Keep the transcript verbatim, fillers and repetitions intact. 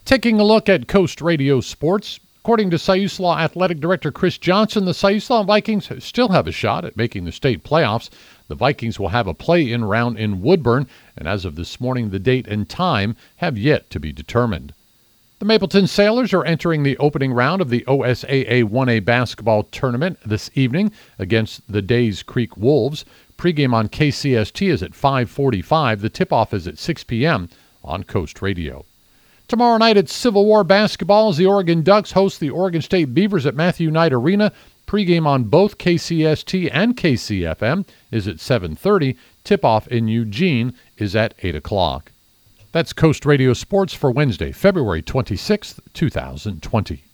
Taking a look at Coast Radio Sports, according to Siuslaw Athletic Director Chris Johnson, the Siuslaw Vikings still have a shot at making the state playoffs. The Vikings will have a play-in round in Woodburn, and as of this morning, the date and time have yet to be determined. The Mapleton Sailors are entering the opening round of the O S A A one A basketball tournament this evening against the Days Creek Wolves. Pregame on K C S T is at five forty-five. The tip-off is at six p.m. on Coast Radio. Tomorrow night at Civil War basketball as the Oregon Ducks host the Oregon State Beavers at Matthew Knight Arena. Pregame on both K C S T and K C F M is at seven thirty. Tip-off in Eugene is at eight o'clock. That's Coast Radio Sports for Wednesday, February twenty-sixth, two thousand twenty.